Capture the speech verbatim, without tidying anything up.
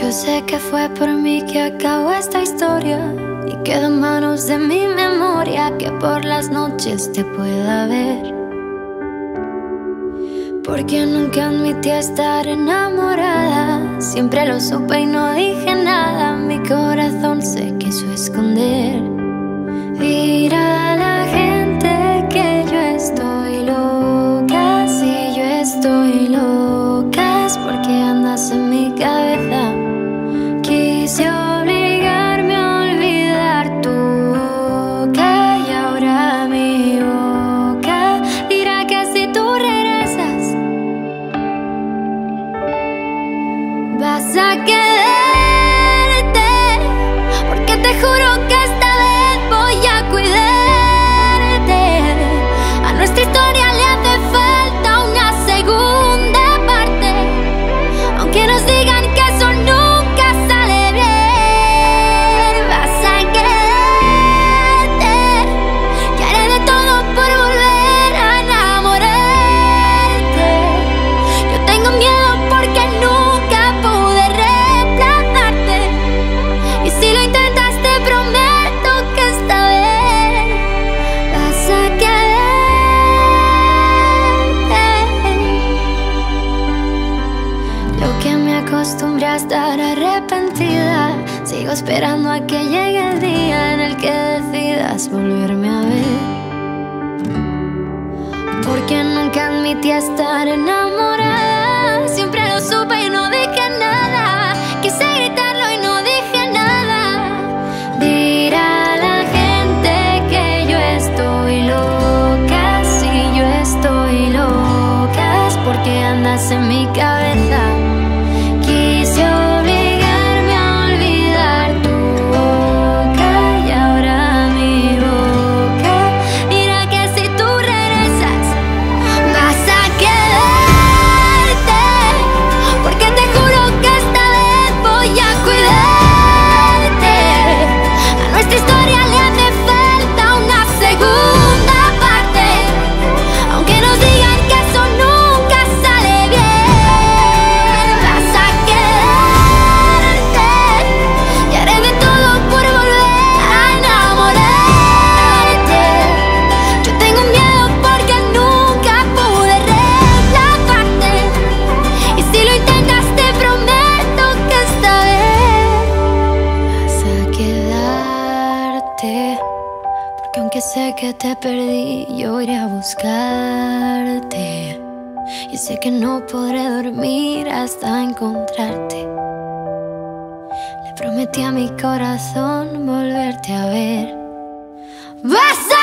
Yo sé que fue por mí que acabó esta historia y queda en manos de mi memoria que por las noches te pueda ver. Porque nunca admití estar enamorada, siempre lo supe y no dije nada. Mi corazón se quiso esconder. Dirá a la gente que yo estoy loca. Si yo estoy loca es porque andas en mi cabeza. Quise obligarme a olvidar tu boca y ahora mi boca dirá que si tú regresas vas a quedarte, porque te juro que esta vez voy a cuidarte. A nuestra historia le hace falta una segunda parte, aunque nos digan que eso nunca sale bien. Vas a quedarte y haré de todo por volver a enamorarte. Yo tengo miedo porque nunca pude reemplazarte, y si lo intentas te prometo que esta vez vas a quedarte. Yo que me acostumbré a estar arrepentida, sigo esperando a que llegue el día en el que decidas volverme a ver. Porque nunca admití estar enamorada, siempre lo supe y no dije nada. Quise gritarlo y no dije nada. Dirá a la gente que yo estoy loca. Si yo estoy loca es porque andas en mi cabeza. Quise obligarme a olvidar tu boca y ahora mi boca dirá que si tú regresas vas a quedarte, porque te juro que esta vez voy a cuidarte. A nuestra historia le hace falta una segunda parte, aunque nos digan que eso nunca sale bien. Vas a quedarte y haré de todo por volver a enamorarte. Yo tengo miedo porque nunca pude reemplazarte, y si lo intentas te prometo que esta vez vas a quedarte. Porque aunque sé que te perdí, yo iré a buscarte, y sé que no podré dormir hasta encontrarte. Le prometí a mi corazón volverte a ver. ¡Vas a